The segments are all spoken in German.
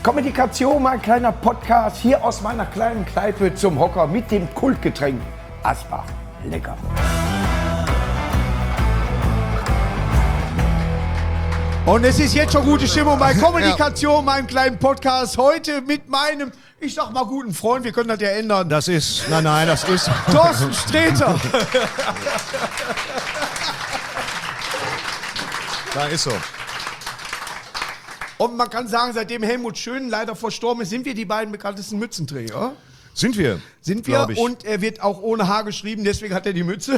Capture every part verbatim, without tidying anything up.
Kommunikation, mein kleiner Podcast, hier aus meiner kleinen Kneipe zum Hocker mit dem Kultgetränk Asbach. Lecker. Und es ist jetzt schon gute Stimmung bei Kommunikation, meinem kleinen Podcast. Heute mit meinem, ich sag mal, guten Freund, wir können das ja ändern. Das ist, nein, nein, das ist Thorsten Sträter. Da ist so. Und man kann sagen, seitdem Helmut Schön leider verstorben ist, sind wir die beiden bekanntesten Mützenträger. Sind wir. Sind wir. Glaub ich. Und er wird auch ohne Haar geschrieben, deswegen hat er die Mütze.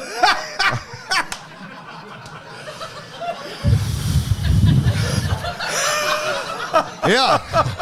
Ja.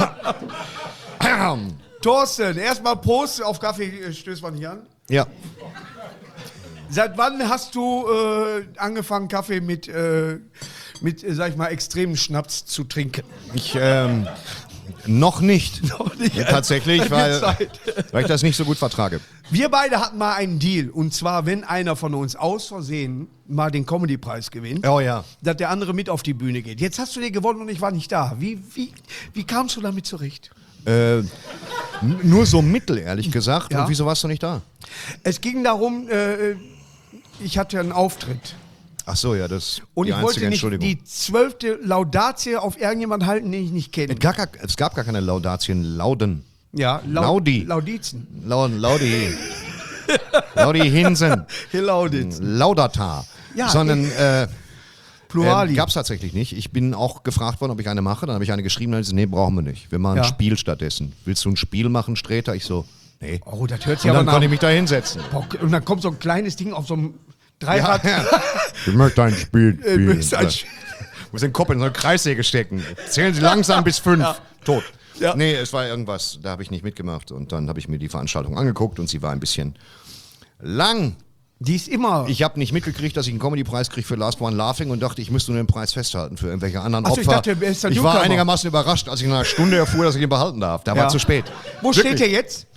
Thorsten, erstmal Prost, auf Kaffee stößt man nicht an. Ja. Seit wann hast du äh, angefangen, Kaffee mit, äh, mit äh, sag ich mal, extremen Schnaps zu trinken? Ich, ähm, noch nicht. Noch nicht. Tatsächlich, weil, Zeit. weil ich das nicht so gut vertrage. Wir beide hatten mal einen Deal. Und zwar, wenn einer von uns aus Versehen mal den Comedy-Preis gewinnt, Oh ja. dass der andere mit auf die Bühne geht. Jetzt hast du den gewonnen und ich war nicht da. Wie, wie, wie kamst du damit zurecht? Äh, n- nur so mittel, ehrlich gesagt. Ja. Und wieso warst du nicht da? Es ging darum, äh, ich hatte einen Auftritt. Ach so, ja, das ist Und die ich einzige wollte nicht Entschuldigung. die zwölfte Laudatie auf irgendjemanden halten, den ich nicht kenne. es, gab gar, es gab gar keine Laudatien, Lauden. Ja, Lau- Laudi. Laudizen. Lauden, Laudi. Laudi Hinsen. Laudizen. Laudata. Ja, Sondern, äh, Plurali. Ähm, gab es tatsächlich nicht. Ich bin auch gefragt worden, ob ich eine mache. Dann habe ich eine geschrieben, dann hieß es, nee, brauchen wir nicht. Wir machen Ja. ein Spiel stattdessen. Willst du ein Spiel machen, Sträter? Ich so, nee. Oh, das hört sich Und aber dann nach... konnte ich mich da hinsetzen. Boah, und dann kommt so ein kleines Ding auf so einem Dreirad. Ich möchte ein Spiel Äh, möchte ein spielen. Muss den Kopf in so eine Kreissäge stecken. Zählen Sie langsam bis fünf. Tot. Ja. Nee, es war irgendwas, da habe ich nicht mitgemacht. Und dann habe ich mir die Veranstaltung angeguckt und sie war ein bisschen lang. Die ist immer... Ich habe nicht mitgekriegt, dass ich einen Comedy-Preis kriege für Last One Laughing und dachte, ich müsste nur den Preis festhalten für irgendwelche anderen Ach so, Opfer. ich dachte, er ist der ich Newcomer. war einigermaßen überrascht, als ich nach einer Stunde erfuhr, dass ich ihn behalten darf. Da Ja. war zu spät. Wo Wirklich. steht der jetzt?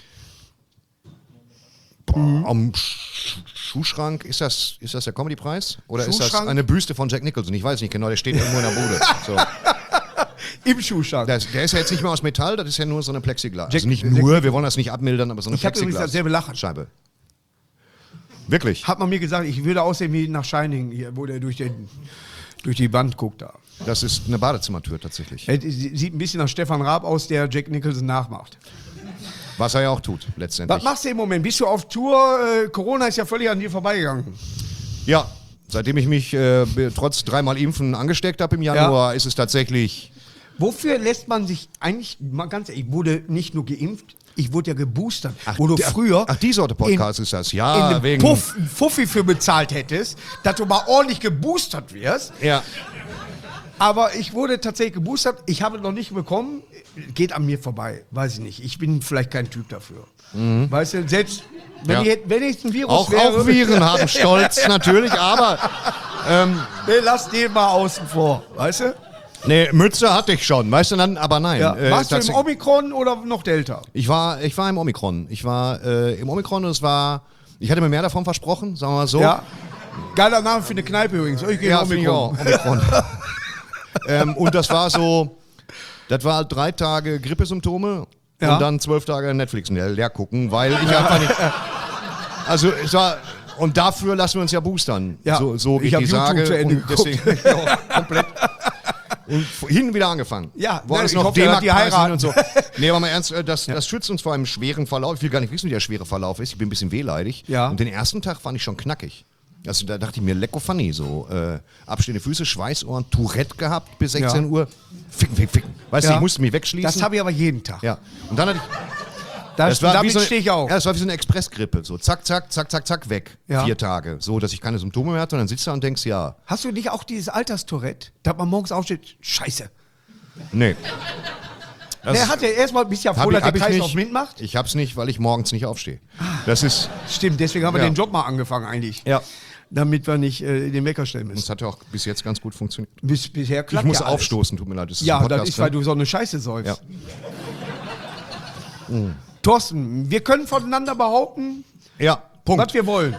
Boah, am Sch Schuhschrank, ist das, ist das der Comedy-Preis? Oder ist das Schuhschrank? eine Büste von Jack Nicholson? Ich weiß nicht genau, der steht irgendwo in der Bude. So. Im Schuhschrank. Der, ist- der ist ja jetzt nicht mehr aus Metall, das ist ja nur so eine Plexiglas. Jack- also nicht Jack- nur, wir wollen das nicht abmildern, aber so eine Ich habe übrigens Plexiglas. dasselbe Lachen. Scheibe. Wirklich? Hat man mir gesagt, ich würde aussehen wie nach Shining, hier, wo der durch, den, durch die Wand guckt da. Das ist eine Badezimmertür tatsächlich. Er sieht ein bisschen nach Stefan Raab aus, der Jack Nicholson nachmacht. Was er ja auch tut, letztendlich. Was machst du im Moment? Bist du auf Tour? Äh, Corona ist ja völlig an dir vorbeigegangen. Ja, seitdem ich mich äh, be- trotz dreimal Impfen angesteckt habe im Januar, ist es tatsächlich... Wofür lässt man sich eigentlich, mal ganz ehrlich, ich wurde nicht nur geimpft, ich wurde ja geboostert. Wo du der- früher Ach, die Sorte Podcast in, ist das. in Ja, einem wegen... Puff, einen Fuffi für bezahlt hättest, dass du mal ordentlich geboostert wirst. Ja. Aber ich wurde tatsächlich geboostert, ich habe noch nicht bekommen, geht an mir vorbei, weiß ich nicht. Ich bin vielleicht kein Typ dafür. Weißt du, selbst wenn, Ja. ich, wenn ich ein Virus Auch, wäre... auch Viren haben Stolz, natürlich, aber... Ähm, Nee, lass den mal außen vor, weißt du? nee, Mütze hatte ich schon, weißt du, dann, aber nein. Ja. äh, Warst du im tatsächlich- Omikron oder noch Delta? Ich war, ich war im Omikron. Ich war äh, im Omikron und es war... Ich hatte mir mehr davon versprochen, sagen wir mal so. Ja. Geiler Name für eine Kneipe übrigens. Ich gehe Ja, in finde ich auch. Omikron. Omikron. ähm, und das war so, das war halt drei Tage Grippesymptome Ja. und dann zwölf Tage Netflix leer, leer gucken, weil ich einfach nicht. Also es war, und dafür lassen wir uns ja boostern. Ja. So, so wie Ich ich, hab die YouTube sage. zu Ende und deswegen ja, komplett. Und hinten wieder angefangen. Ja, wo nein, alles ich noch hoffe, er hat die D-Mark-Preise heiraten. sind und so. Nee, aber mal ernst, äh, das, das schützt uns vor einem schweren Verlauf. Ich will gar nicht wissen, wie der schwere Verlauf ist. Ich bin ein bisschen wehleidig. Ja. Und den ersten Tag fand ich schon knackig. Also da dachte ich mir, lecko funny, so äh, abstehende Füße, Schweißohren, Tourette gehabt bis sechzehn Ja. Uhr. Ficken, ficken, ficken. Weißt du, Ja. ich musste mich wegschließen. Das habe ich aber jeden Tag. ja. Und dann hatte ich, Das, das war wie damit so eine, stehe ich auch. Ja, das war wie so eine Expressgrippe. So zack, zack, zack, zack, zack, weg. Ja. Vier Tage. So, dass ich keine Symptome mehr hatte. Und dann sitzt du da und denkst, ja, Hast du nicht auch dieses Alterstourette, dass man morgens aufsteht, scheiße. nee. Das Der hat ja erstmal, bist ja hab froh, ich- dass der hab ich Kreislauf nicht. mitmacht. Ich hab's nicht, weil ich morgens nicht aufstehe. Das ist, Stimmt, deswegen haben wir Ja. den Job mal angefangen eigentlich. ja. Damit wir nicht äh, den Wecker stellen müssen. Das hat ja auch bis jetzt ganz gut funktioniert. Bis, bisher klappt Ich muss ja alles. aufstoßen, tut mir leid. Das ist Ja, ein Podcast, das ist, ne? weil du so eine Scheiße säufst. Ja. Thorsten, wir können voneinander behaupten, Ja, Punkt. was wir wollen.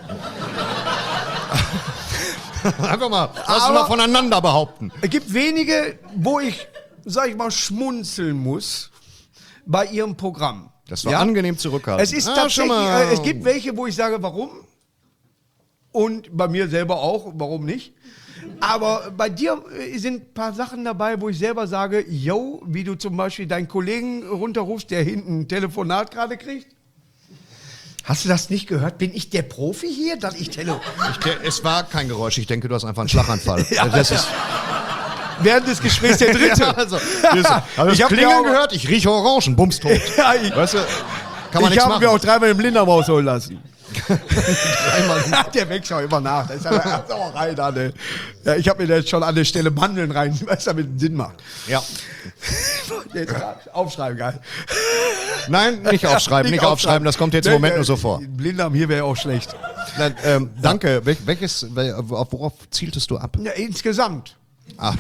Einfach mal, lass uns Aber- mal voneinander behaupten. Es gibt wenige, wo ich, sag ich mal, schmunzeln muss. bei ihrem Programm. Das war ja? angenehm zurückhaltend. Es ist Ah, tatsächlich, schon mal. äh, es gibt welche, wo ich sage, warum? Und bei mir selber auch, warum nicht? Aber bei dir äh, sind ein paar Sachen dabei, wo ich selber sage, yo, wie du zum Beispiel deinen Kollegen runterrufst, der hinten ein Telefonat gerade kriegt. Hast du das nicht gehört? Bin ich der Profi hier, dass ich tele Ich, de- es war kein Geräusch, ich denke, du hast einfach einen Schlaganfall. Ja, das ist, während des Gesprächs der Dritte? ja, also, das, also Ich ich hab habe mir Klingeln auch- gehört, ich rieche Orangen, bums tot. Ja, ich, Weißt du, kann man ich nichts habe machen. mir auch dreimal im Blinddarm rausholen lassen. Der wächst auch immer nach. Da ist ja eine Sauerei da. Ne? Ja, ich habe mir da jetzt schon an der Stelle Mandeln rein, was damit Sinn macht. Ja. Jetzt aufschreiben, geil. Nein, nicht aufschreiben, nicht aufschreiben, das kommt jetzt im Moment nur so vor. Blinddarm hier wäre auch schlecht. Nein, ähm, danke. Wel welches, wel auf worauf zieltest du ab? Ja, insgesamt. Ah,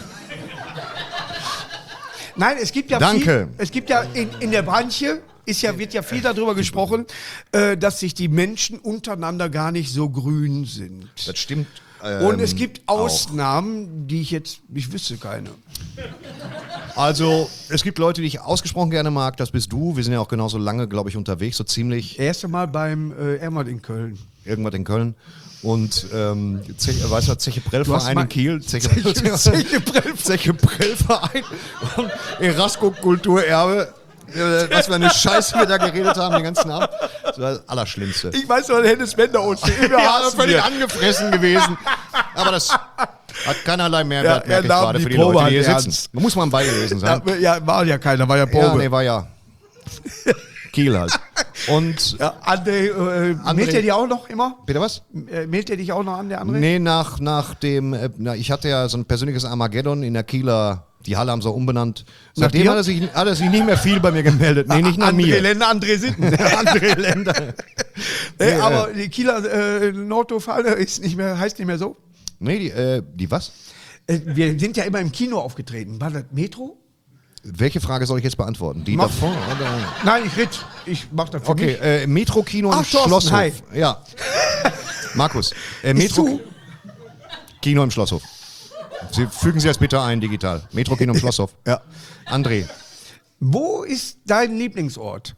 Nein, es gibt ja Danke. viel, es gibt ja in, in der Branche ist ja, wird ja viel darüber gesprochen, äh, dass sich die Menschen untereinander gar nicht so grün sind. das stimmt. Und ähm, es gibt auch. Ausnahmen, die ich jetzt, ich wüsste keine. Also, es gibt Leute, die ich ausgesprochen gerne mag, das bist du. Wir sind ja auch genauso lange, glaube ich, unterwegs, so ziemlich Erste Mal beim äh, Ermert in Köln. irgendwas in Köln. Und, ähm, Zeche, weißt du, Zeche Prellverein mal- in Kiel. Zeche, Zeche- Zeche Prellverein. Zeche Prellverein und Erasco Kulturerbe. Äh, Was für eine Scheiße wir da geredet haben den ganzen Abend. Das war das Allerschlimmste. Ich weiß noch, Hennes Bender uns Ja, völlig angefressen gewesen. Aber das hat keinerlei Mehrwert, Ja, er merke ich nahm gerade, die für die Probe Leute, die hier halt sitzen. ernst. Da muss man bei gewesen sein. Ja, ja, war ja keiner, war ja Ja, Probe. nee, war ja Kiel halt. Und, Ja, André, äh, André- mailt er dich auch noch immer? bitte was? Äh, mailt er dich auch noch an, der André? Nee, nach, nach dem, äh, na, ich hatte ja so ein persönliches Armageddon in der Kieler, die Halle haben sie auch umbenannt. Seitdem dir? hat er, sich, hat er sich nicht mehr viel bei mir gemeldet. Nee, nicht nach André mir. Länder, André Sitten. André Länder. Äh, Nee, aber die Kieler äh, Nordhof-Halle ist nicht mehr, heißt nicht mehr so. Nee, die, äh, die was? Äh, wir sind ja immer im Kino aufgetreten. War das Metro? Welche Frage soll ich jetzt beantworten? Die Mach- davor? Oder? Nein, ich red. Ich mach das für Okay, mich. äh, Metro-Kino im Ach, Thorsten, Schlosshof. hi. Ja. Markus, äh, Ist Metro zu. Kino im Schlosshof. Sie fügen Sie das bitte ein, digital. Metro-Kino im Schlosshof. Ja. André, Wo ist dein Lieblingsort?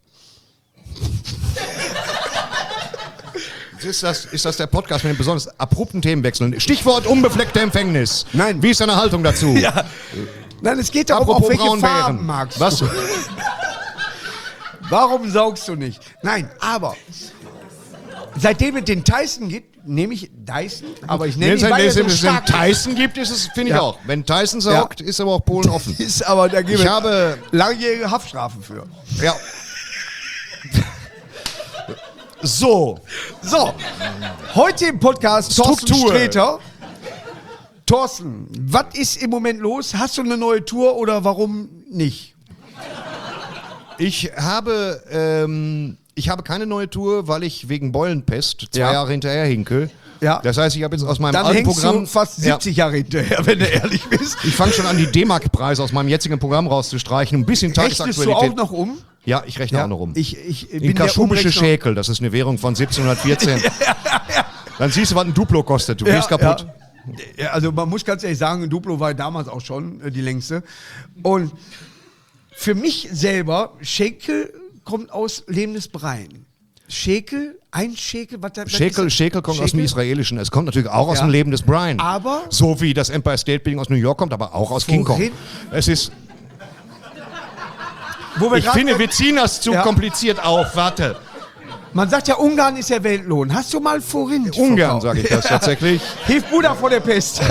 ist das, ist das der Podcast mit den besonders abrupten Themenwechseln? Stichwort unbefleckte Empfängnis. Nein. Wie ist deine Haltung dazu? Ja. Nein, es geht darum, auf Apropos welche Braunbären. Farben magst Was? du. Warum saugst du nicht? Nein, aber seitdem es den Tyson gibt, nehme ich Dyson, aber ich nenne Wenn ihn, weil er es so wenn es stark den Tyson gibt, ist es, finde ich Ja. auch. Wenn Tyson saugt, ist aber auch Polen offen. ist. Aber da gibt Ich es habe, langjährige Haftstrafen für. ja. So, So, heute im Podcast Thorsten Struktur. Sträter. Thorsten, was ist im Moment los? Hast du eine neue Tour oder warum nicht? ich habe, ähm, ich habe keine neue Tour, weil ich wegen Beulenpest zwei Ja. Jahre hinterher hinke. Ja. Das heißt, ich habe jetzt aus meinem Dann alten hängst Programm du fast Ja. siebzig Jahre hinterher, wenn du ehrlich bist. Ich fange schon an, die D-Mark-Preise aus meinem jetzigen Programm rauszustreichen, um ein bisschen Rechnest du Tagesaktualität. auch noch um? Ja, ich rechne auch noch um. Ich, ich bin In der kaschubische Umrechner- Schäkel, das ist eine Währung von siebzehnhundertvierzehn. Dann siehst du, was ein Duplo kostet. Du Ja, gehst kaputt. Ja. Ja, also man muss ganz ehrlich sagen, Duplo war damals auch schon äh, die längste. Und für mich selber, Schäkel kommt aus lebendes Brein. Schäkel, ein Schäkel, was das Schäkel, ist- Schäkel kommt aus dem Schäkel? Israelischen. Es kommt natürlich auch aus Ja. dem Leben des Brian. Aber- So wie das Empire State Building aus New York kommt, aber auch aus King Kong. Wohin? Es ist, Wo wir ich grad- finde, wir ziehen das zu Ja. kompliziert auf. Warte. Man sagt ja, Ungarn ist der Weltlohn. Hast du mal Forint Ungarn, verkauft? sage ich das tatsächlich. Hilf Buddha vor der Pest.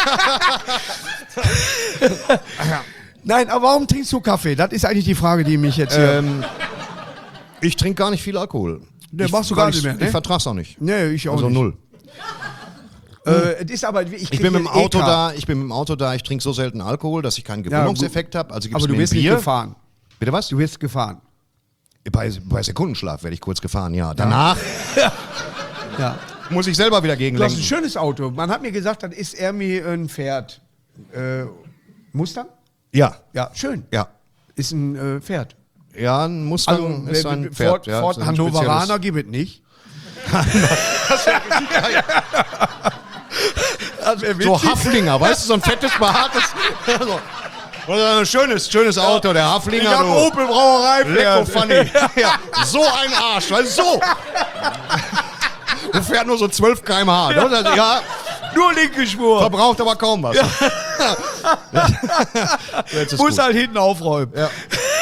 Nein, aber warum trinkst du Kaffee? Das ist eigentlich die Frage, die mich jetzt hier... ähm, ich trinke gar nicht viel Alkohol. Nee, ich, machst du weil gar ich, nicht mehr, ne? Ich vertrag's auch nicht. nee, ich auch Also nicht. null. Äh, es ist aber, ich, Ich krieg bin mit dem hier Auto E K. da, ich bin mit dem Auto da, ich trinke so selten Alkohol, dass ich keinen Gewöhnungseffekt habe. Also gibt's Aber du mir wirst ein nicht Bier. gefahren. Bitte was? Du wirst gefahren. Bei, bei Sekundenschlaf werde ich kurz gefahren, ja. Danach Ja. muss ich selber wieder Du hast ein gegenlenken. schönes Auto. Man hat mir gesagt, das ist irgendwie ein Pferd. Äh, Mustang? Ja, Ja, schön. ja. Ist ein äh, Pferd. Ja, ein Mustang ist wenn- ein wenn- Pferd. Ford, ja, Ford ist ein Hannoveraner spezielles- gibt es nicht. Das wär So witzig. Haflinger, weißt du, so ein fettes, behaartes. So. Oder ein schönes, schönes Auto, der Haflinger. Ich hab du. Opel Brauerei. Lecko funny. Ja, so ein Arsch, weil so. Du fährt nur so zwölf Kilometer pro Stunde. Ja. Ja, Nur linke Spur. verbraucht aber kaum was. Jetzt ist Muss gut. halt hinten aufräumen. Ja.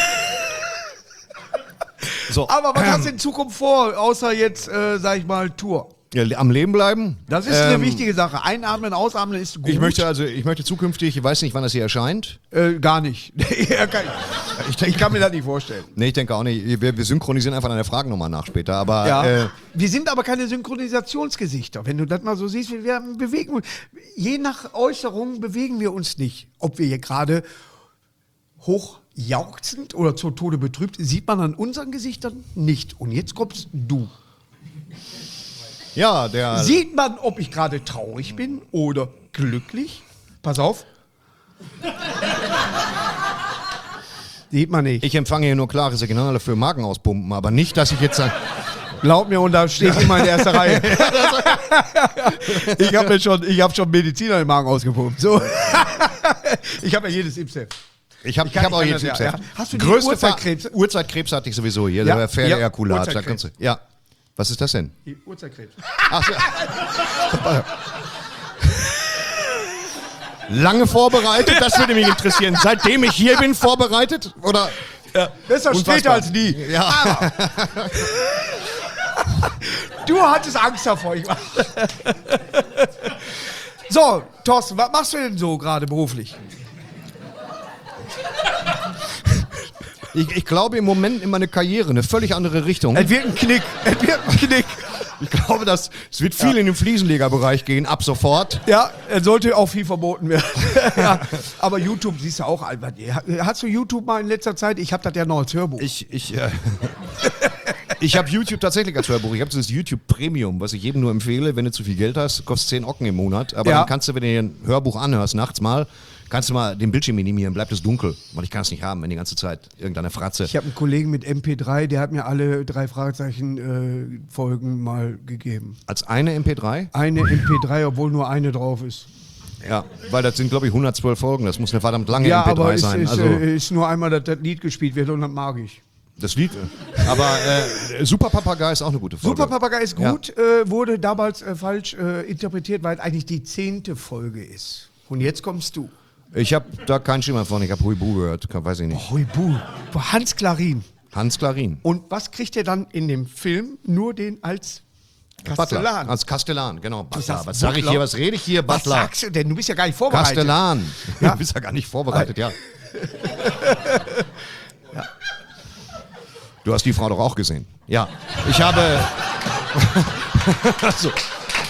So. Aber was hast du in Zukunft vor, außer jetzt, äh, sag ich mal, Tour? Ja, am Leben bleiben. Das ist eine Ähm, wichtige Sache. Einatmen, ausatmen ist gut. Ich möchte also, ich möchte zukünftig, ich weiß nicht, wann das hier erscheint. Äh, gar nicht. Ja, kann ich, ich kann mir das nicht vorstellen. Nee, ich denke auch nicht. Wir, wir synchronisieren einfach eine Fragennummer nach später. Aber Ja. äh, Wir sind aber keine Synchronisationsgesichter. Wenn du das mal so siehst, wir, wir bewegen uns. Je nach Äußerung bewegen wir uns nicht. Ob wir hier gerade hochjauchzend oder zu Tode betrübt, sieht man an unseren Gesichtern nicht. Und jetzt kommst du. ja, der. Sieht man, ob ich gerade traurig bin oder glücklich? Pass auf. Sieht man nicht. Ich empfange hier nur klare Signale für Magenauspumpen, aber nicht, dass ich jetzt. Glaub mir, und da stehe ich immer in erster Reihe. Ich habe mir schon, ich habe schon Mediziner im Magen ausgepumpt. So. Ich habe ja jedes Impfheft. Ich habe Ich kann- hab auch ich jetzt kann das, ja. Impfheft. Ja. Hast du die Größte Urzeitkrebs? Ver- Urzeitkrebs hatte ich sowieso hier, Ja. der Pferdeejakulat. Ja, Da Urzeitkrebs. kannst du- ja. Was ist das denn? Die Urzeitkrebs. Ach, so. Lange vorbereitet, das würde mich interessieren. Seitdem ich hier bin, vorbereitet? Oder? Besser Unfassbar. später als nie. Ja. Aber du hattest Angst davor. Ich so, Thorsten, was machst du denn so gerade beruflich? Ich, ich glaube im Moment in meine Karriere eine völlig andere Richtung. Es wird ein Knick. Es wird ein Knick. Ich glaube, dass es wird viel in den Fliesenlegerbereich gehen, ab sofort. Ja, es sollte auch viel verboten werden. Ja, aber YouTube siehst du auch. Albert. Hast du YouTube mal in letzter Zeit? Ich habe das ja noch als Hörbuch. Ich, ich, äh, ich habe YouTube tatsächlich als Hörbuch. Ich habe dieses YouTube Premium, was ich jedem nur empfehle, wenn du zu viel Geld hast, kostet zehn Ocken im Monat. Aber Ja. dann kannst du, wenn du dir ein Hörbuch anhörst, nachts mal, kannst du mal den Bildschirm minimieren, bleibt es dunkel. Weil ich kann es nicht haben, wenn die ganze Zeit irgendeine Fratze. Ich habe einen Kollegen mit M P drei, der hat mir alle drei Fragezeichen-Folgen mal gegeben. Als eine M P drei? Eine M P drei, obwohl nur eine drauf ist. Ja, weil das sind, glaube ich, hundertzwölf Folgen. Das muss eine verdammt lange Ja, M P drei aber es sein. ist, Also äh, ist nur einmal, dass das Lied gespielt wird und das mag ich. das Lied. Aber äh, Super Papagei ist auch eine gute Folge. Super Papagei ist Ja. gut, äh, wurde damals äh, falsch äh, interpretiert, weil es eigentlich die zehnte Folge ist. Und jetzt kommst du. Ich habe da keinen Schimmer von. Ich habe Huibu gehört. Kann, weiß ich nicht. Huibu. Hans Klarin. Hans Klarin. Und was kriegt er dann in dem Film? Nur den als Butler. Kastellan. Als Kastellan, genau. Butler. sagst Was sage ich Butler? hier? Was rede ich hier? Was Butler. sagst du denn? Du bist ja gar nicht vorbereitet. Kastellan. Ja. Du bist ja gar nicht vorbereitet, ja. Du hast die Frau doch auch gesehen. Ja. Ich habe. so.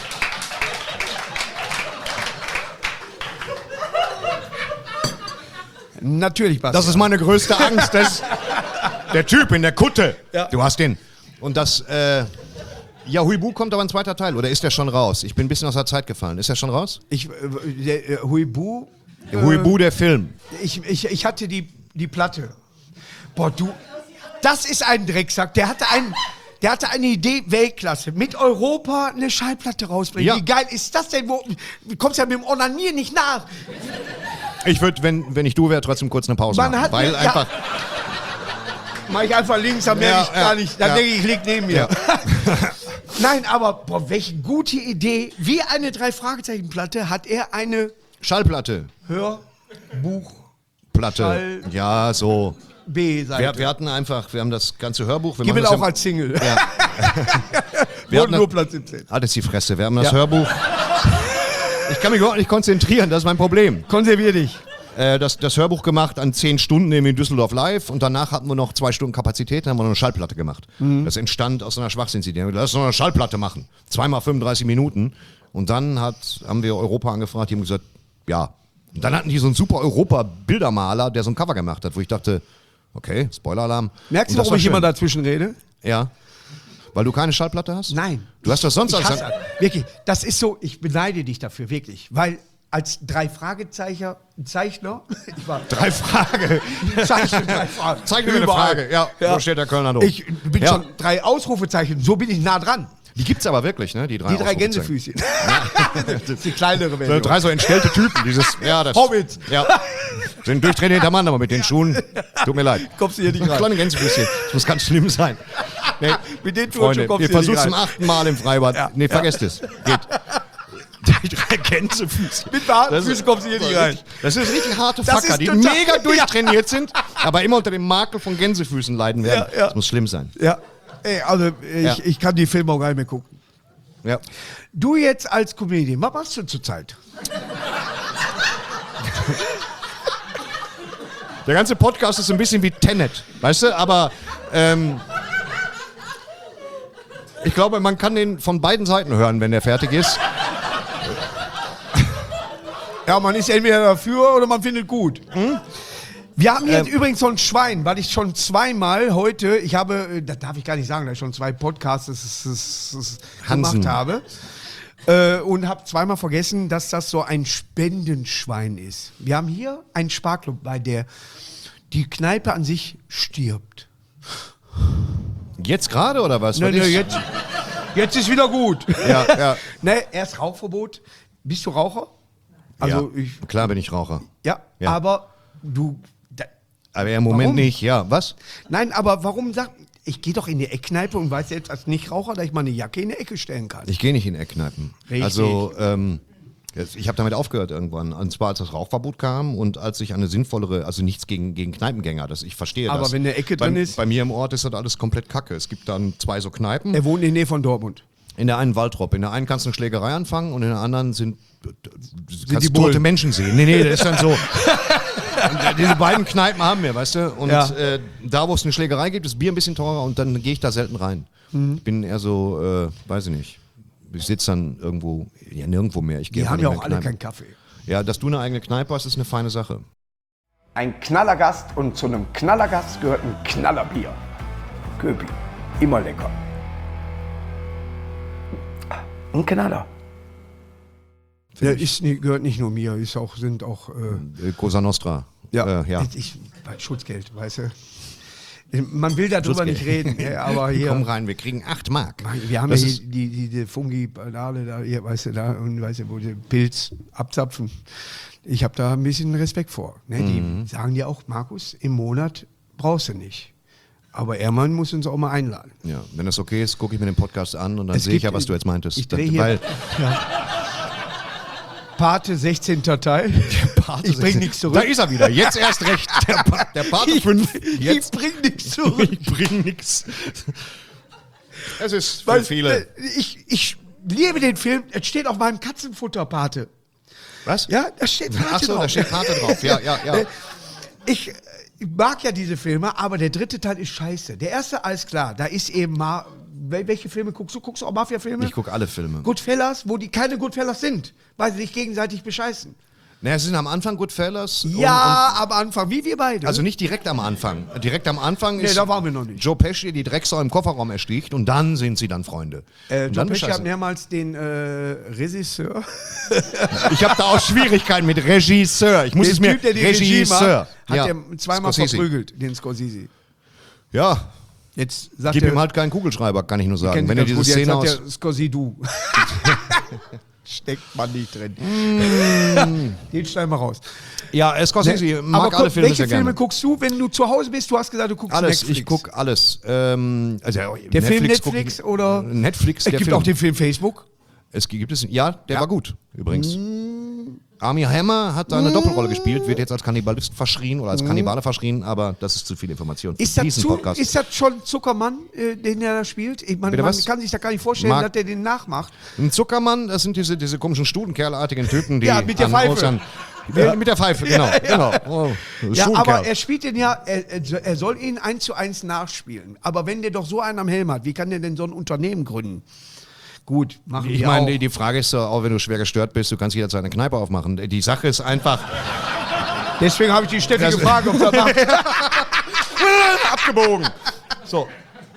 Natürlich, Basti. Das ist meine größte Angst. Das der Typ in der Kutte. Ja. Du hast den. Und das. Äh, ja, Huibu kommt aber ein zweiter Teil. Oder ist der schon raus? Ich bin ein bisschen aus der Zeit gefallen. Ist der schon raus? Ich, äh, der, äh, Huibu. Der Huibu, der Film. Ich, ich, ich hatte die, die Platte. Boah, du. Das ist ein Drecksack. Der hatte, ein, der hatte eine Idee, Weltklasse. Mit Europa eine Schallplatte rausbringen. Ja. Wie geil ist das denn? Wo, du kommst ja mit dem Onanieren nicht nach. Ich würde, wenn, wenn ich du wäre, trotzdem kurz eine Pause Man machen. hat weil mir- einfach. Mach ich einfach links, dann merke Ja, ich ja, gar nicht. Dann ja. denke ich, ich lieg neben mir. Ja. Nein, aber boah, welche gute Idee. Wie eine Drei-Fragezeichen-Platte hat er eine Schallplatte. Hörbuch Platte. Schall- Ja, so. B-Seite. Wir, wir hatten einfach, wir haben das ganze Hörbuch. Wir Gib machen ihn das auch als Single. Ja. Wurde Wir hatten nur das, Platz siebzehn. halt jetzt die Fresse. Wir haben das Ja. Hörbuch. Ich kann mich überhaupt nicht konzentrieren, das ist mein Problem. Konservier dich. Äh, das, das Hörbuch gemacht an zehn Stunden in Düsseldorf live und danach hatten wir noch zwei Stunden Kapazität, dann haben wir noch eine Schallplatte gemacht. Mhm. Das entstand aus einer Schwachsinnsidee. Lass uns noch eine Schallplatte machen. Zweimal fünfunddreißig Minuten. Und dann hat, haben wir Europa angefragt, die haben gesagt, ja. Und dann hatten die so einen super Europa-Bildermaler, der so ein Cover gemacht hat, wo ich dachte, okay, Spoiler-Alarm. Merkst Und du, das warum war ich immer schön. dazwischen rede? Ja. Weil du keine Schallplatte hast? Nein. Du hast das sonst Ich alles. hasse, wirklich, das ist so, ich beneide dich dafür, wirklich. Weil als drei Fragezeichen Zeichner, ich war Drei Fragen. Zeichner, drei Fragen. Zeig mir eine Überall. Frage. Ja, wo steht der Kölner Dom? Ich bin Ja. schon drei Ausrufezeichen, so bin ich nah dran. Die gibt's aber wirklich, ne? Die drei, Die drei Ausrufezeichen. Gänsefüßchen. Das ist die kleinere So, Version. drei so entstellte Typen. Dieses, ja, das. Hobbits. Ja. So ein durchtrainierter Mann, aber mit den Schuhen, tut mir leid. Kommst du hier nicht rein. Kleine Gänsefüßchen. Das muss ganz schlimm sein. Nee, Mit den Turnschuhen Freunde, kommst wir du hier nicht versuchen zum rein. achten Mal im Freibad. Ja, Nee, ja. vergesst es. Geht. Die drei Gänsefüße. Mit behaarten Das ist- Füßen kommst du hier nicht rein. Das ist richtig harte Das Facker, ist die total- mega durchtrainiert sind, aber immer unter dem Makel von Gänsefüßen leiden werden. Ja, ja. Das muss schlimm sein. Ja, ey, also ich, Ja. ich kann die Filme auch gar nicht mehr gucken. Ja. Du jetzt als Comedian, was machst du zurzeit? Der ganze Podcast ist ein bisschen wie Tenet, weißt du, aber ähm, ich glaube, man kann den von beiden Seiten hören, wenn der fertig ist. Ja, man ist entweder dafür oder man findet gut. Hm? Wir haben jetzt Ähm. übrigens so ein Schwein, weil ich schon zweimal heute, ich habe, äh, das darf ich gar nicht sagen, da ich schon zwei Podcasts das, das, das Hansen. gemacht habe. Äh, und habe zweimal vergessen, dass das so ein Spendenschwein ist. Wir haben hier einen Sparklub, bei der die Kneipe an sich stirbt. Jetzt gerade oder was? Ne, Was ne, ist? jetzt, jetzt ist wieder gut. Ja, ja. Ne, erst Rauchverbot. Bist du Raucher? Also ja. ich, Klar bin ich Raucher. ja, Ja. aber du, da, Aber im Moment Warum? nicht, ja. Was? nein, aber warum sagt, ich gehe doch in die Eckkneipe und weiß jetzt als Nichtraucher, dass ich meine Jacke in die Ecke stellen kann. Ich gehe nicht in Eckkneipen. Richtig. Also, ähm, jetzt- ich habe damit aufgehört irgendwann. Und zwar, als das Rauchverbot kam und als ich eine sinnvollere, also nichts gegen, gegen Kneipengänger, das, ich verstehe Aber das. wenn eine Ecke bei, drin ist- Bei mir im Ort ist das alles komplett kacke. Es gibt dann zwei so Kneipen. Er wohnt in der Nähe von Dortmund. In der einen Waltrop. In der einen kannst du eine Schlägerei anfangen und in der anderen sind, kannst die du tote Bullen. Menschen sehen. Nee, nee, das ist dann so. Und diese beiden Kneipen haben wir, weißt du? Und Ja. äh, da, wo es eine Schlägerei gibt, ist Bier ein bisschen teurer und dann gehe ich da selten rein. Mhm. Ich bin eher so, äh, weiß ich nicht. Ich sitze dann irgendwo, ja, nirgendwo mehr. Ich gehe Die einfach haben ja nicht auch mehr in alle Kneipen. keinen Kaffee. Ja, dass du eine eigene Kneipe hast, ist eine feine Sache. Ein Knallergast und zu einem Knallergast gehört ein Knallerbier. Köpi, immer lecker. Ein Knaller. Ja, ist, nie- gehört nicht nur mir, ist auch, sind auch, äh, Äh, Cosa Nostra. ja, Äh, ja. Ich, bei Schutzgeld, weißt du. Man will darüber nicht reden, ja, aber hier. Komm rein, wir kriegen acht Mark. Wir haben Das ja ist- hier die, die, die Fungi-Banale da, hier, weißt du, da, und weißt du, wo die Pilz abzapfen. Ich habe da ein bisschen Respekt vor. Ne? Die Mhm. sagen dir auch, Markus, im Monat brauchst du nicht. Aber Ermann muss uns auch mal einladen. Ja, wenn das okay ist, gucke ich mir den Podcast an und dann Es sehe ich gibt- ja, was du jetzt meintest. ich Das- dreh hier- weil, Pate sechzehnter Teil. ich bring nichts zurück. Da ist er wieder. Jetzt erst recht. Der, pa der Pate fünf. Ich Jetzt bring nichts zurück. ich bring nix. Es ist für Weil, viele. äh, Ich, ich liebe den Film. Es steht auf meinem Katzenfutter, Pate. Was? Ja, da steht Pate Ach so, drauf. da steht Pate drauf. Ja, ja, ja. Ich, ich mag ja diese Filme, aber der dritte Teil ist scheiße. Der erste, alles klar, da ist eben mal. wel- Welche Filme guckst du? Guckst du auch Mafia-Filme? Ich gucke alle Filme. Goodfellas, wo die keine Goodfellas sind, weil sie sich gegenseitig bescheißen. Naja, es sind am Anfang Goodfellas. und- Ja, am Anfang, wie wir beide. Und, also nicht direkt am Anfang. Direkt am Anfang Nee, ist da waren wir noch nicht. Joe Pesci die Drecksau im Kofferraum ersticht und dann sind sie dann Freunde. äh, und Joe dann Pesci hat bescheißen. mehrmals den äh, Regisseur, Ich habe da auch Schwierigkeiten mit Regisseur. Ich muss den es mir Typ, der die Regie Regisseur. macht, hat Ja. er zweimal Scorsese. verprügelt, den Scorsese. Ja, Jetzt sagt gib er, ihm halt keinen Kugelschreiber, kann ich nur sagen. kennt Wenn ihr er das diese gut, Szene jetzt aus. sagt der Scorsese du. Steckt man nicht drin. Den schneiden wir raus. Ja, äh, Scorsese Ne, mag aber alle guck, Filme welche sehr Filme gerne. guckst du, wenn du zu Hause bist? Du hast gesagt, du guckst Alles, Netflix. ich guck alles. Ähm, also, Der Film guck Netflix ich, oder? Netflix, Es der gibt Film. auch den Film Facebook. Es gibt es, ja, der Ja. war gut, übrigens. Armie Hammer hat da eine Doppelrolle gespielt, wird jetzt als Kannibalist verschrien oder als Kannibale verschrien, aber das ist zu viel Information für Ist das, diesen zu, Podcast. ist das schon Zuckermann, äh, den er da spielt? Ich meine, Bitte man was? kann sich da gar nicht vorstellen, Mag- dass der den nachmacht. Ein Zuckermann, das sind diese, diese komischen Stutenkerlartigen Typen, die Ja, mit der an Pfeife. Ostern- Ja, mit der Pfeife, genau. genau. Oh, Ja, Stutenkerl. aber er spielt den ja, er, er er soll ihn eins zu eins nachspielen. Aber wenn der doch so einen am Helm hat, wie kann der denn so ein Unternehmen gründen? Gut, machen Ich wir meine, auch. die, die Frage ist doch auch, wenn du schwer gestört bist, du kannst jederzeit eine Kneipe aufmachen. Die Sache ist einfach Deswegen habe ich die Steffi gefragt, ob sie das macht. abgebogen. So,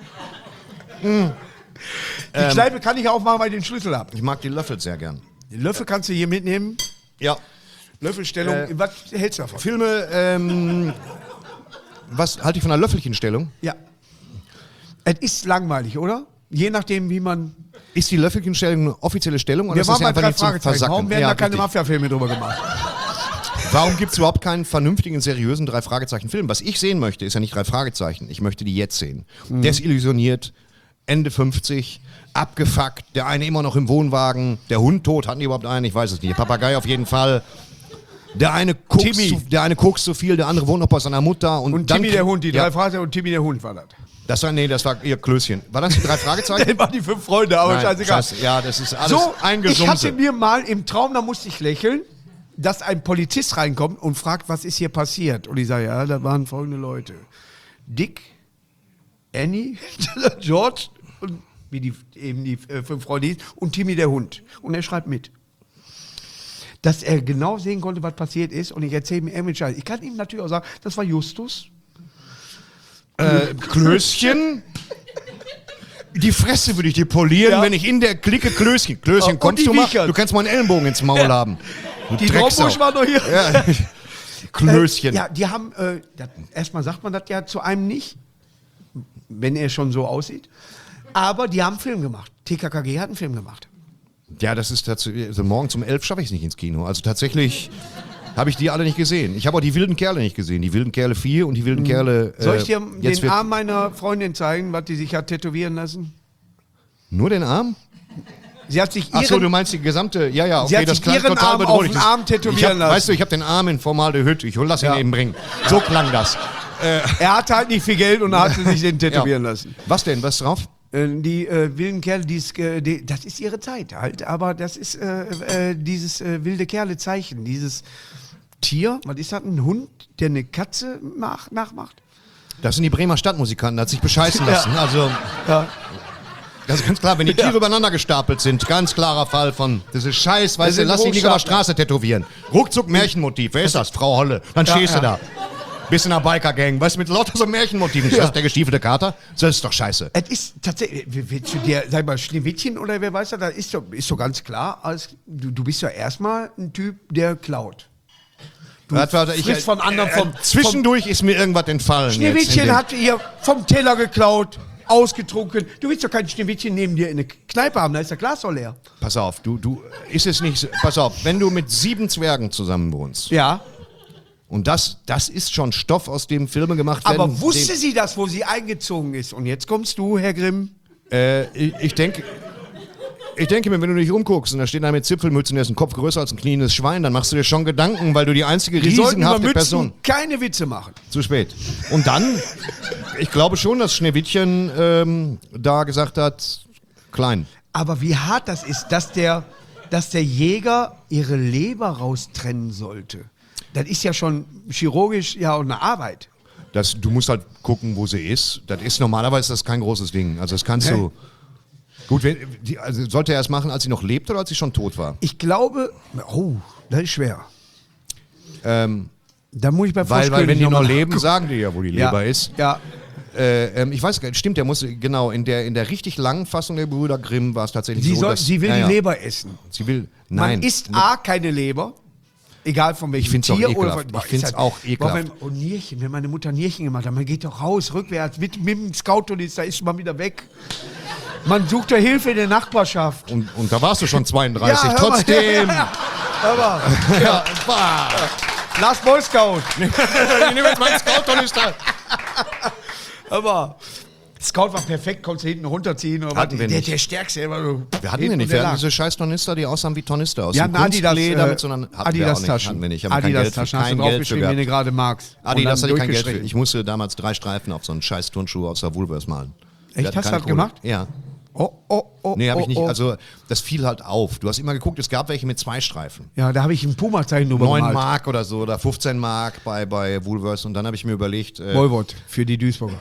Die Ähm. Kneipe kann ich aufmachen, weil ich den Schlüssel habe. ich mag die Löffel sehr gern. Den Löffel kannst du hier mitnehmen. Ja. Löffelstellung. Äh, Was hältst du davon? Filme, ähm, was halte ich von einer Löffelchenstellung? Ja. Es ist langweilig, oder? Je nachdem, wie man. Ist die Löffelchenstellung eine offizielle Stellung oder Wir ist das waren bei einfach drei nicht zum Fragezeichen. Versacken? Warum werden Ja, da keine richtig. Mafia-Filme drüber gemacht? Warum gibt es überhaupt keinen vernünftigen, seriösen Drei-Fragezeichen-Film? Was ich sehen möchte, ist ja nicht drei Fragezeichen. Ich möchte die jetzt sehen. Mhm. Desillusioniert, Ende fünfzig, abgefuckt, der eine immer noch im Wohnwagen, der Hund tot, hatten die überhaupt einen? Ich weiß es nicht. Der Papagei auf jeden Fall. Der eine kokst, Timmy. zu, der eine kokst zu viel, der andere wohnt noch bei seiner Mutter. Und, Und dann Timmy der Hund, die ja, drei Fragezeichen und Timmy der Hund war das. Das war, nee, das war ihr Klößchen. War das die drei Fragezeichen? Das waren die fünf Freunde, aber Nein, scheißegal. scheiße, ja, das ist alles So, ich eingesumse. hatte mir mal im Traum, da musste ich lächeln, dass ein Polizist reinkommt und fragt, was ist hier passiert? Und ich sage, ja, da waren folgende Leute. Dick, Annie, George, und wie die, eben die äh, fünf Freunde hieß, und Timmy der Hund. Und er schreibt mit. Dass er genau sehen konnte, was passiert ist. Und ich erzähle ihm irgendwelchen Scheiß. Ich kann ihm natürlich auch sagen, das war Justus. Äh, Klößchen. Die Fresse würde ich dir polieren, Ja. wenn ich in der Clique Klößchen. Klößchen, Und kommst die du mal? Wiechert. Du kannst mal einen Ellenbogen ins Maul haben. Du Die Drecksau. Rombusch war noch hier. Ja. Klößchen. Äh, ja, die haben, äh, das, erstmal sagt man das ja zu einem nicht, wenn er schon so aussieht. Aber die haben einen Film gemacht. T K K G hat einen Film gemacht. Ja, das ist tatsächlich, also morgen um elf schaffe ich es nicht ins Kino. Also tatsächlich habe ich die alle nicht gesehen. Ich habe auch die wilden Kerle nicht gesehen. Die wilden Kerle vier und die wilden Kerle. Äh, Soll ich dir jetzt den wird- Arm meiner Freundin zeigen, was die sich hat tätowieren lassen? Nur den Arm? Sie hat sich ihren, Achso, du meinst die gesamte. Ja, ja, Sie okay, hat das sich klang ihren total Arm bedrohlich. auf den Arm tätowieren ich hab, lassen. Weißt du, ich habe den Arm in Formaldehyd. Ich lass ihn Ja. eben bringen. So klang das. er hatte halt nicht viel Geld und hat sich den tätowieren Ja. lassen. Was denn? Was drauf? Äh, Die äh, wilden Kerle, die's, äh, die, das ist ihre Zeit halt, aber das ist äh, äh, dieses äh, wilde Kerle-Zeichen, dieses Tier, was ist das, ein Hund, der eine Katze nach, nachmacht? Das sind die Bremer Stadtmusikanten, hat sich bescheißen lassen. Also, Ja. das ist ganz klar, wenn die Tiere übereinander gestapelt sind, ganz klarer Fall von, das ist Scheiß, weißt du, sind lass dich nicht auf der Hochstapler. Straße tätowieren. Ruckzuck Märchenmotiv, wer ist das? Frau Holle. Dann stehst ja. du da. Bist in einer Biker-Gang, weißt du, mit lauter so Märchenmotiven. Ist Ja. das der gestiefelte Kater? Das ist doch scheiße. Es ist tatsächlich, willst du dir, sag mal, Schneewittchen oder wer weiß das, da ist so, ist so ganz klar, als, du, du bist ja erstmal ein Typ, der klaut. Du Warte, warte, ich- frisst von anderen vom, Äh, Zwischendurch ist mir irgendwas entfallen. jetzt in Schneewittchen dem- hat ihr vom Teller geklaut, ausgetrunken. Du willst doch kein Schneewittchen neben dir in eine Kneipe haben, da ist der Glas doch leer. Pass auf, du, du, ist es nicht, so- pass auf, wenn du mit sieben Zwergen zusammen wohnst, Ja. und das, das ist schon Stoff, aus dem Filme gemacht werden. Aber wusste den, sie das, wo sie eingezogen ist? Und jetzt kommst du, Herr Grimm. äh, ich, ich denke, ich denke mir, wenn du dich umguckst und da steht einer mit Zipfelmützen, der ist ein Kopf größer als ein knierendes Schwein, dann machst du dir schon Gedanken, weil du die einzige Wir sollten über riesenhafte Mützen Person... keine Witze machen. Zu spät. Und dann, ich glaube schon, dass Schneewittchen ähm, da gesagt hat, klein. Aber wie hart das ist, dass der, dass der Jäger ihre Leber raustrennen sollte. Das ist ja schon chirurgisch ja auch eine Arbeit. Das, du musst halt gucken, wo sie ist. Das ist normalerweise das kein großes Ding. Also das kannst Nee. du... Gut, wenn, die, also sollte er es machen, als sie noch lebt oder als sie schon tot war? Ich glaube, oh, das ist schwer. Ähm, Da muss ich bei weil, weil wenn die noch noch mal leben, nachgucken. sagen die ja, wo die ja. Leber ist. Ja. Äh, ähm, ich weiß gar nicht, stimmt, der muss, genau, in der, in der richtig langen Fassung der Brüder Grimm war es tatsächlich Sie, so, soll, dass... sie will ja, die ja. Leber essen. Sie will, nein. Man isst A, keine Leber. Egal von welchem find's auch Tier. ekelhaft. Oder von, Ich find's ist auch Boah, ekelhaft. wenn, und Nierchen, wenn meine Mutter Nierchen gemacht hat, man geht doch raus, rückwärts, mit, mit dem Scout-Tourist, da ist man wieder weg. Man sucht ja Hilfe in der Nachbarschaft. Und, und da warst du schon zweiunddreißig. Ja, hör mal. Trotzdem. Hör mal, Ja, bah. Last Boy Scout. Ich nehme jetzt meinen Scout-Tornister. Hör mal. Scout war perfekt, konntest du hinten runterziehen. Oder Hatten was. wir der, nicht. der Stärkste. Weil du Wir hatten hinten wir nicht. und Wir der hatten lag. diese scheiß Tornister, die aussahen wie Tornister aus Ja, dem ein Adidas, Kunstleder äh, mit so einer... hatten wir auch Adidas-Taschen. nicht, hatten wir nicht. Haben wir kein Geld für, Adidas-Taschen hast du kein Geld für draufgeschrieben, wenn du gehabt. gerade magst. Und Adidas dann hatte ich kein Geld für. durchgestrichen. Ich musste damals drei Streifen auf so einen scheiß Turnschuh aus der Woolworths malen. Echt? Wir hatten Hast du keine das Kohle. gemacht? Ja. Oh, oh, oh, Nee, habe oh, ich nicht. oh. Also, das fiel halt auf. Du hast immer geguckt, es gab welche mit zwei Streifen. Ja, da habe ich ein Puma-Zeichen drüber neun gemalt. Mark oder so, oder fünfzehn Mark bei, bei Woolworths. Und dann habe ich mir überlegt, äh, Wolwort für die Duisburger.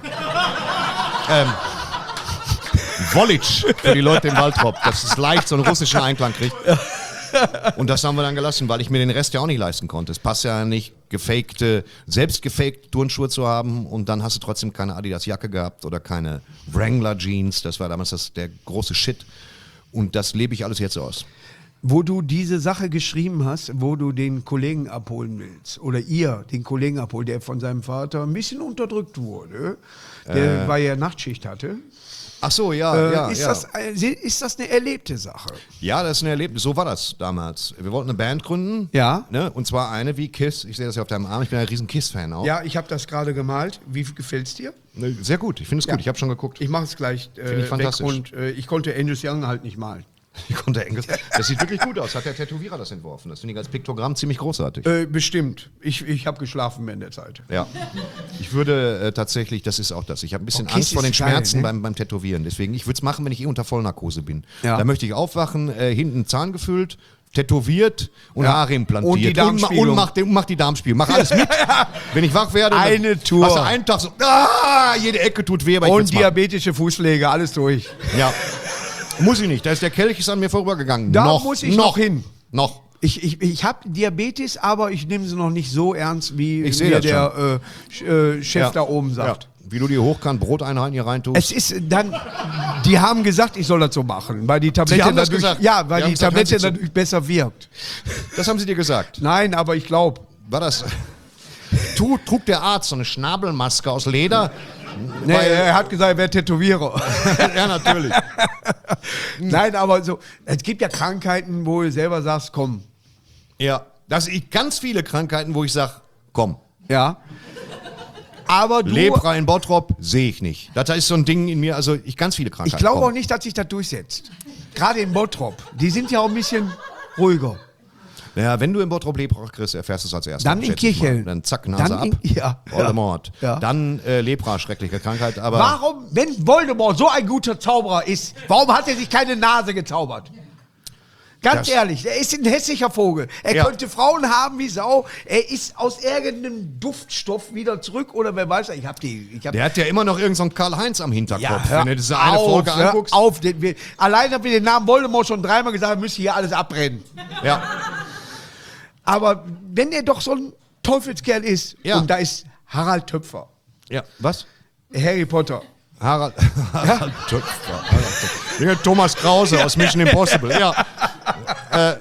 Wollitsch für die Leute im Waltrop, dass es leicht so einen russischen Einklang kriegt. Und das haben wir dann gelassen, weil ich mir den Rest ja auch nicht leisten konnte. Es passt ja nicht, gefakte, selbst gefakte Turnschuhe zu haben und dann hast du trotzdem keine Adidas-Jacke gehabt oder keine Wrangler-Jeans. Das war damals das, der große Shit. Und das lebe ich alles jetzt aus. Wo du diese Sache geschrieben hast, wo du den Kollegen abholen willst, oder ihr den Kollegen abholen, der von seinem Vater ein bisschen unterdrückt wurde, der, weil er Nachtschicht hatte. Ach so, ja, Äh, ja, ist, ja. Das, äh, ist das eine erlebte Sache? Ja, das ist ein Erlebnis. So war das damals. Wir wollten eine Band gründen. Ja. Ne? Und zwar eine wie Kiss. Ich sehe das ja auf deinem Arm. Ich bin ein riesen Kiss-Fan auch. Ja, ich habe das gerade gemalt. Wie gefällt es dir? Ne, Sehr gut. Ich finde es Ja. gut. Ich habe schon geguckt. Ich mache es gleich äh, Finde ich fantastisch. weg und äh, ich konnte Angus Young halt nicht malen. Ich konnte Engels. Das sieht wirklich gut aus. Hat der Tätowierer das entworfen? Das finde ich als Piktogramm ziemlich großartig. Äh, bestimmt. Ich, ich habe geschlafen in der Zeit. Ja. Ich würde äh, tatsächlich, das ist auch das. Ich habe ein bisschen Oh, Kiss Angst vor den ist geil, Schmerzen ne? beim, beim Tätowieren. Deswegen, ich würde es machen, wenn ich eh unter Vollnarkose bin. Ja. Da möchte ich aufwachen, äh, hinten Zahn gefüllt, tätowiert und Ja. Haare implantiert. Und die Darmspiegelung. Und, mach, und mach die Darmspiegelung. Mach alles mit. Wenn ich wach werde, Eine dann Tour. Hast du einen Tag so, ah, jede Ecke tut weh, aber ich Und will's machen. diabetische Fußpflege, alles durch. Ja. Muss ich nicht. Da ist der Kelch ist an mir vorübergegangen. Da noch, muss ich noch hin. Noch. Ich, ich, ich habe Diabetes, aber ich nehme sie noch nicht so ernst, wie Ich seh mir das der äh, Sch- äh, Chef Ja. da oben sagt. Ja. Wie du die hochkant Broteinheiten hier reintust. Es ist dann, die haben gesagt, ich soll das so machen, weil die Tablette haben das dadurch, gesagt? ja, weil Die haben die gesagt, Tablette kannst du zu- dadurch besser wirkt. Das haben sie dir gesagt. Nein, aber ich glaube. War das? Tu, trug der Arzt so eine Schnabelmaske aus Leder? Nee, Weil- er hat gesagt, er wäre Tätowierer. Ja, natürlich. Nein, aber so, es gibt ja Krankheiten, wo du selber sagst, komm. Ja. Das sind ganz viele Krankheiten, wo ich sage, komm, Ja. Aber du, Lepra in Bottrop sehe ich nicht. Das ist so ein Ding in mir, also ich ganz viele Krankheiten. ich glaube komm. auch nicht, dass sich das durchsetzt. Gerade in Bottrop. Die sind ja auch ein bisschen ruhiger. Ja, wenn du in Bottrop Lepra kriegst, erfährst du es als erstes. Dann in schätze ich mal. Kirchhellen. Dann zack, Nase Dann ab. in- ja. Voldemort. Ja. Dann äh, Lepra, schreckliche Krankheit. Aber Warum, wenn Voldemort so ein guter Zauberer ist, warum hat er sich keine Nase gezaubert? Ganz Das- ehrlich, er ist ein hässlicher Vogel. Er Ja. könnte Frauen haben wie Sau. Er ist aus irgendeinem Duftstoff wieder zurück oder wer weiß. Ich hab die. Ich hab der hat ja immer noch irgendeinen so einen Karl-Heinz am Hinterkopf. hör wenn du diese eine auf, Folge hör anguckst. Auf, den, wir, allein haben wir den Namen Voldemort schon dreimal gesagt, müsste hier alles abbrennen. Ja. Aber wenn er doch so ein Teufelskerl ist, Ja. und da ist Harald Töpfer, Ja. Was? Harry Potter. Harald, Harald Töpfer. Harald Töpfer. Ja, Thomas Krause aus Mission Impossible. Ja. Äh,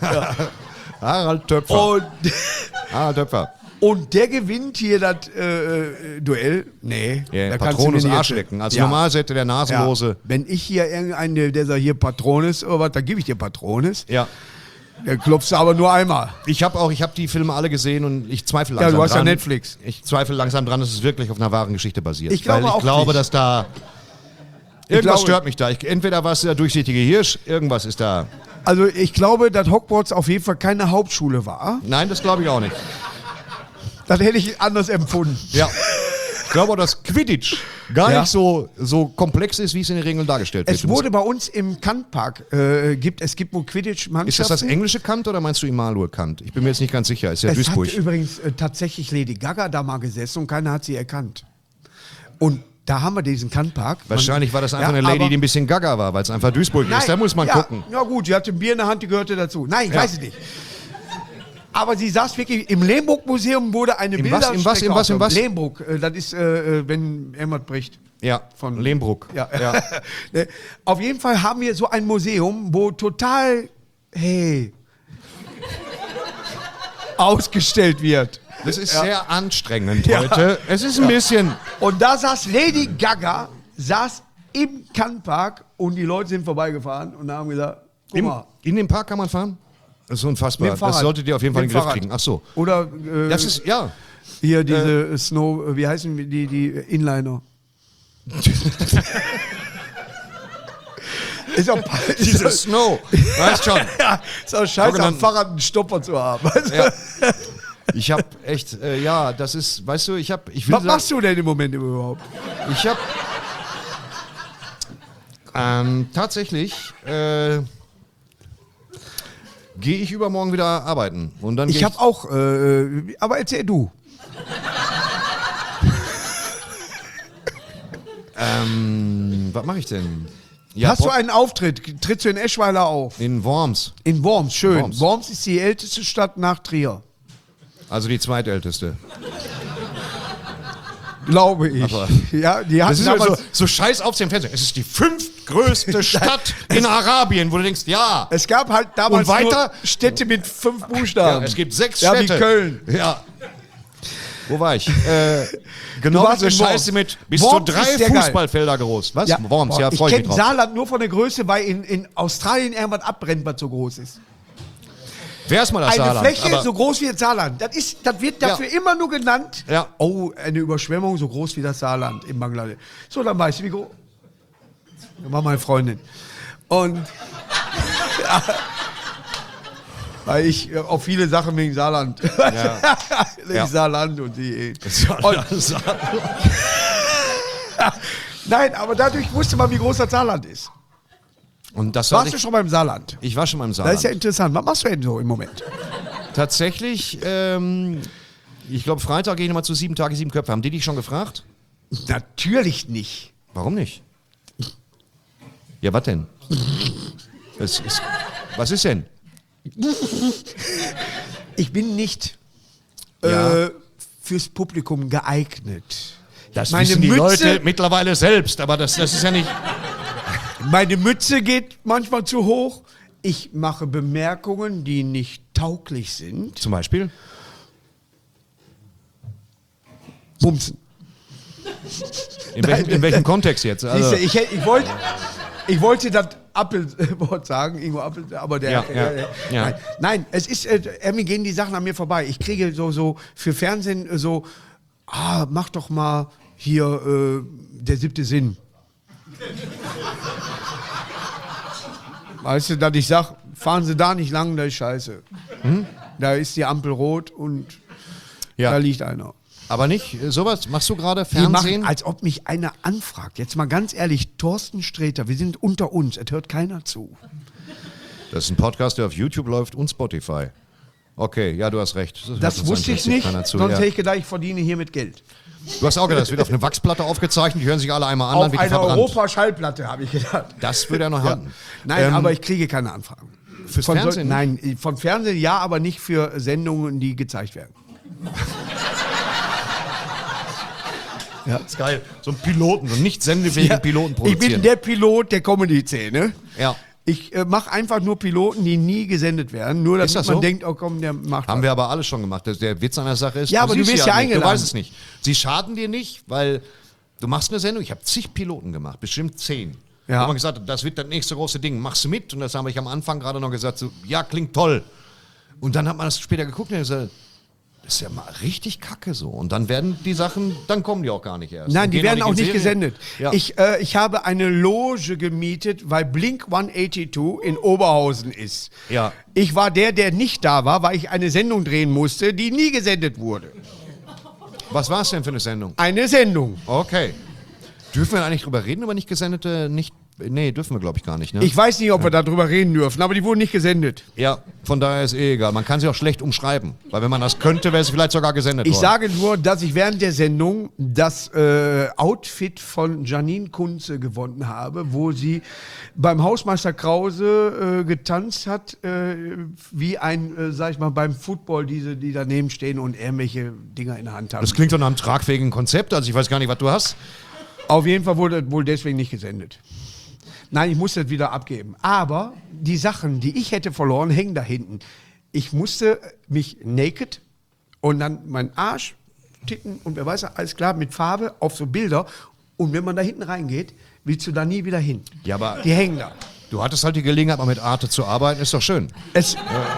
Harald Töpfer. Und, Harald Töpfer. und der gewinnt hier das äh, äh, Duell. Nee, Ja, da Patronus nicht Arschlecken. Als Ja. Normalsätte der Ja. Nasenlose. Wenn ich hier irgendeinen, der sagt, hier Patronus oder was, dann gebe ich dir Patronus. Ja. Dann klopfst du aber nur einmal. Ich habe auch, ich habe die Filme alle gesehen und ich zweifle Ja, langsam du hast ja dran. Netflix. Ich zweifle langsam dran, dass es wirklich auf einer wahren Geschichte basiert. Ich glaube Weil ich auch glaube, nicht. dass da irgendwas glaube- stört mich da. Ich, entweder war es der durchsichtige Hirsch, irgendwas ist da. Also ich glaube, dass Hogwarts auf jeden Fall keine Hauptschule war. Nein, das glaube ich auch nicht. Das hätte ich anders empfunden. Ja. Ich glaube auch, dass Quidditch gar Ja. nicht so, so komplex ist, wie es in den Regeln dargestellt wird. Es wurde bei uns im Kantpark, äh, gibt, es gibt wohl Quidditch-Mannschaften. Ist das das englische Kant oder meinst du Immanuel Kant? Ich bin mir jetzt nicht ganz sicher. Ist ja Es Duisburg. hat übrigens äh, tatsächlich Lady Gaga da mal gesessen und keiner hat sie erkannt. Und da haben wir diesen Kantpark. Wahrscheinlich war das einfach Ja, eine Lady, aber- die ein bisschen gaga war, weil es einfach Duisburg ist. Da muss man ja, gucken. Ja gut, sie hatte ein Bier in der Hand, die gehörte dazu. Nein, ich Ja. weiß es nicht. Aber sie saß wirklich, im Lehmbruck-Museum wurde eine Im was, im was, im was, im was? Lehmbruck, äh, das ist, äh, äh, wenn Emmert bricht. Ja, Von- von Lehmbruck. Ja. Ne, Auf jeden Fall haben wir so ein Museum, wo total, hey, ausgestellt wird. Das ist Ja. sehr anstrengend Ja. heute. Es ist ein bisschen. Und da saß Lady Gaga, saß im Kantpark und die Leute sind vorbeigefahren und haben gesagt, guck Im, mal, in den Park kann man fahren? Das ist unfassbar. mit dem Fahrrad. Das solltet ihr auf jeden Fall in Mit den dem Griff Fahrrad. kriegen. Ach so. Oder äh, Das ist, ja. hier diese Snow, wie heißen die, die Inliner? ist auch, ist Diese auch, Snow. Weißt schon. ja, ist auch scheiße, am Sogenannten- Fahrrad einen Stopper zu haben. Weißt du? Ja. Ich habe echt, äh, ja, das ist, weißt du, ich habe, ich will Was sagen, machst du denn im Moment überhaupt? ich habe ähm, tatsächlich äh, gehe ich übermorgen wieder arbeiten und dann Ich geh habe auch, äh, aber erzähl du. ähm, was mache ich denn? Ja, Hast du Pop- einen Auftritt? Trittst du in Eschweiler auf? in Worms, In Worms, schön. Worms. Worms ist die älteste Stadt nach Trier. also die zweitälteste. Glaube ich. Aber- ja, die hatten Das ist ja so, damals, so scheiß auf dem Fenster. Es ist die fünftgrößte Stadt in Arabien, wo du denkst, ja. es gab halt damals Und weiter? nur Städte mit fünf ja Buchstaben. es gibt sechs Ja, wie Städte. Köln. Ja. Wo war ich? Äh, genau warst diese in Worms. Scheiße mit bis Worms zu drei ist sehr geil. Fußballfelder groß. Was? Ja. Worms, ja, ich freue ich mich kenne drauf. Saarland nur von der Größe, weil in, in Australien irgendwas abbrennt, was so groß ist. Wer ist mal das Eine Saarland? Fläche Aber so groß wie das Saarland. Das, ist, das wird dafür Ja. immer nur genannt. Ja. Oh, eine Überschwemmung so groß wie das Saarland in Bangladesch. So, dann weißt du, wie groß. Das war meine Freundin. Und ja, weil ich äh, auf viele Sachen wegen Saarland. Ja. wegen Ja. Saarland und die. Saarland. Nein, aber dadurch wusste man, wie groß das Saarland ist. Und das Warst war du ich, schon beim Saarland? ich war schon mal im Das Saarland. ist ja interessant. Was machst du denn so im Moment? Tatsächlich, ähm, ich glaube, Freitag gehe ich nochmal zu sieben Tage, sieben Köpfe. Haben die dich schon gefragt? Natürlich nicht. Warum nicht? Ja, was denn? Es ist, was ist denn? Ich bin nicht Ja. äh, fürs Publikum geeignet. Das Meine wissen die Mütze- Leute mittlerweile selbst, aber das, das ist ja nicht... Meine Mütze geht manchmal zu hoch. Ich mache Bemerkungen, die nicht tauglich sind. Zum Beispiel? Bumsen. In, welchem, in welchem Kontext jetzt? Also, Siehst du, ich, hätt- ich, wollte, ich wollte das Appelwort sagen, Ingo Appel, aber der... Ja, ja, äh, ja. Nein, nein, es ist, äh, irgendwie gehen die Sachen an mir vorbei. Ich kriege so, so für Fernsehen äh, so, ah, mach doch mal hier äh, der siebte Sinn. Weißt du, dass ich sag, fahren Sie da nicht lang, da ist scheiße. Da ist die Ampel rot und ja. da liegt einer. Aber nicht äh, sowas? Machst du gerade Die machen, Fernsehen? als ob mich einer anfragt. Jetzt mal ganz ehrlich, Thorsten Sträter, wir sind unter uns, es hört keiner zu. Das ist ein Podcast, der auf YouTube läuft und Spotify. Okay, ja, du hast recht. hört Das uns wusste ich interessiert nicht, keiner zu, sonst ja. hätte ich gedacht, ich verdiene hiermit Geld. Du hast auch gedacht, das wird auf eine Wachsplatte aufgezeichnet, die hören sich alle einmal an, dann Auf wird die einer verbrannt. Europa-Schallplatte, habe ich gedacht. Das würde er noch halten. Nein, Ähm, aber ich kriege keine Anfragen. Fürs Von Fernsehen? So, nein, von Fernsehen ja, aber nicht für Sendungen, die gezeigt werden. Das ist geil. So ein Piloten, so einen nicht sendefähigen Piloten ich produzieren. bin der Pilot der Comedy-Szene. Ja. Ich äh, mache einfach nur Piloten, die nie gesendet werden. Nur, damit Ist das man so? denkt, oh komm, der macht Haben was. wir aber alles schon gemacht. Das- Der Witz an der Sache ist, Ja, aber du siehst wirst sie ja halt nicht. Du eingeladen. weißt es nicht. Sie schaden dir nicht, weil du machst eine Sendung. Ich habe zig Piloten gemacht, bestimmt zehn. Ja. Da haben wir gesagt, das wird das nächste große Ding. Machst du mit? Und das habe ich am Anfang gerade noch gesagt, so, ja, klingt toll. Und dann hat man das später geguckt und gesagt, das ist ja mal richtig kacke so. Und dann werden die Sachen, dann kommen die auch gar nicht erst. Nein, Und die gehen werden auch in nicht Serien. gesendet. Ja. Ich, äh, ich habe eine Loge gemietet, weil Blink hundertzweiundachtzig in Oberhausen ist. Ja. Ich war der, der nicht da war, weil ich eine Sendung drehen musste, die nie gesendet wurde. Was war es denn für eine Sendung? Eine Sendung. Okay. Dürfen wir eigentlich drüber reden, über nicht gesendete, nicht, nee, dürfen wir glaube ich gar nicht, ne? Ich weiß nicht, ob wir darüber reden dürfen, aber die wurden nicht gesendet. Ja, von daher ist eh egal. Man kann sie auch schlecht umschreiben. Weil wenn man das könnte, wäre es vielleicht sogar gesendet Ich worden. sage nur, dass ich während der Sendung das äh, Outfit von Janine Kunze gewonnen habe, wo sie beim Hausmeister Krause äh, getanzt hat, äh, wie ein, äh, sag ich mal, beim Football, diese, die daneben stehen und irgendwelche Dinger in der Hand haben. Das klingt doch nach einem tragfähigen Konzept. Also ich weiß gar nicht, was du hast. Auf jeden Fall wurde es wohl deswegen nicht gesendet. Nein, ich musste es wieder abgeben. Aber die Sachen, die ich hätte verloren, hängen da hinten. Ich musste mich naked und dann mein Arsch, Titten und wer weiß, alles klar, mit Farbe auf so Bilder. Und wenn man da hinten reingeht, willst du da nie wieder hin. Ja, aber Die hängen da. du hattest halt die Gelegenheit, mal mit Arte zu arbeiten. Ist doch schön. Es,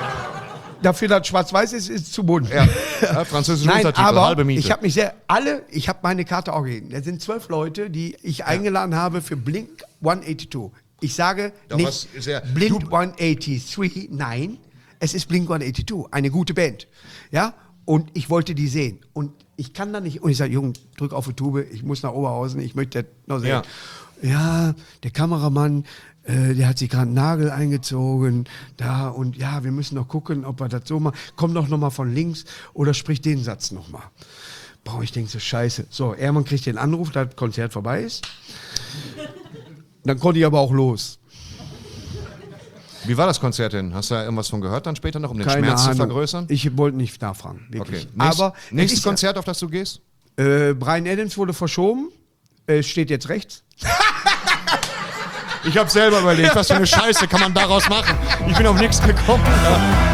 Dafür, dass schwarz-weiß ist, ist es zu bunt. Ja, ja französische Nein, Untertitel, aber halbe Miete. ich habe mich sehr, alle, ich habe meine Karte auch gegeben. Da sind zwölf Leute, die ich eingeladen habe für Blink hundertzweiundachtzig. Ich sage Ja, was nicht ist ja- Blink hundertachtzig, nein, es ist Blink hundertzweiundachtzig, eine gute Band. Ja, und ich wollte die sehen. Und ich kann da nicht, und ich sage, Junge, drück auf die Tube, ich muss nach Oberhausen, ich möchte das noch sehen. Ja, ja der Kameramann, äh, der hat sich gerade einen Nagel eingezogen, da und ja, wir müssen noch gucken, ob wir das so machen. Komm doch nochmal von links oder sprich den Satz nochmal. Boah, ich denke so, scheiße. So, Ermann kriegt den Anruf, dass das Konzert vorbei ist. Dann konnte ich aber auch los. Wie war das Konzert denn? Hast du da irgendwas von gehört dann später noch, um den Keine Schmerz Ahnung. zu vergrößern? Ich wollte nicht nachfragen, wirklich. Okay. Nächst, Aber nächstes es ist, Konzert, auf das du gehst? Äh, Bryan Adams wurde verschoben, äh, steht jetzt rechts. Ich habe selber überlegt, was für eine Scheiße kann man daraus machen. Ich bin auf nichts gekommen.